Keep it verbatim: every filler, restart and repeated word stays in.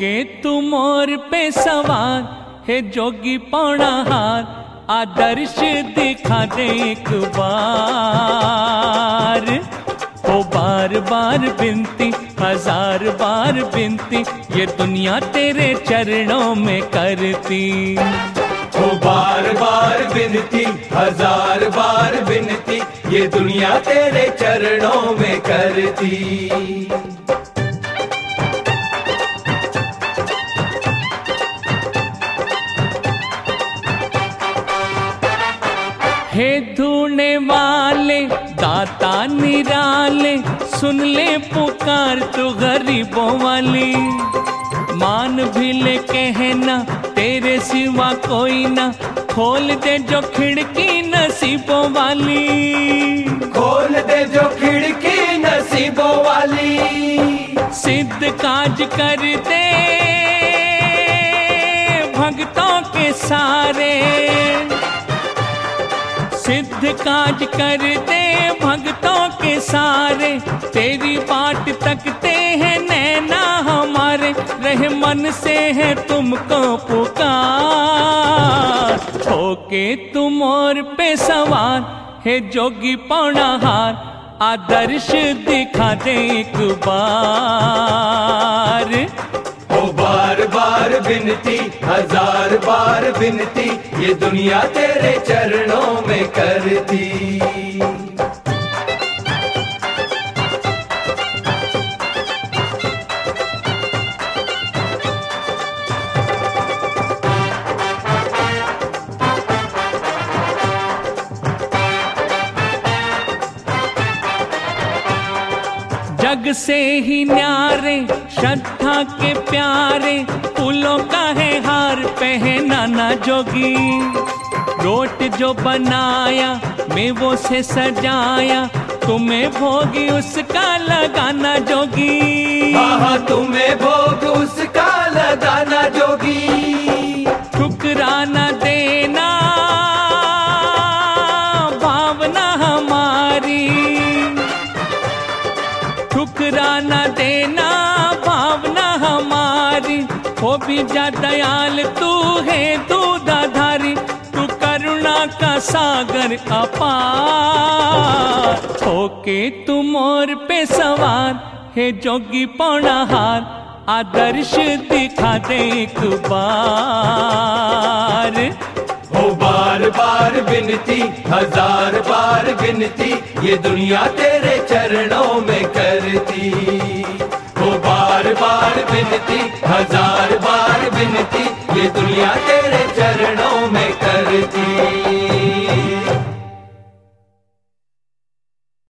होके तू मोर पे सवार है जोगी पौना हार, आदर्श दिखा दे एक बार। हो बार बार बिनती, हजार बार बिनती, ये दुनिया तेरे चरणों में करती। हो बार बार बिनती, हजार बार बिनती, ये दुनिया तेरे चरणों में करती। हे ढूंढने वाले दाता निराले, सुन ले पुकार तू गरीबों वाली। मान भी ले कहना तेरे सिवा कोई ना, खोल दे जो खिड़की नसीबों वाली। खोल दे जो खिड़की नसीबों वाली। सिद्ध काज कर दे भक्तों के सारे, सिद्ध काज कर दे भक्तों के सारे। तेरी बाट तकते हैं नैना हमारे, रहे मन से है तुमको पुकार। होके तुम और पे सवार है जोगी पौना हार, आदर्श दिखा दे एक बार। हो बार बार बिनती, हजार बार बिनती, ये दुनिया तेरे चरणों में करती। जग से ही न्यारे श्रद्धा के प्यारे, फूलों का है हार पहना ना जोगी। रोट जो बनाया मेवों से सजाया, तुम्हें भोगी उसका लगाना जोगी। हाँ हाँ तुम्हें भोग उसका लगाना जोगी। ठुकराना देना भावना हमारी, ठुकराना देना भावना हमारी। हो भी जा दयाल तू है दूधाधारी, तू करुणा का सागर अपार। होके तू मोर पे सवार है जोगी पौना हार, आदर्श दिखा दे एक बार। हो बार बार बिनती, हजार बार बिनती, ये दुनिया तेरे चरणों में करती। हो बार बार बिनती, हजार बार बिनती, ये दुनिया तेरे चरणों में करती।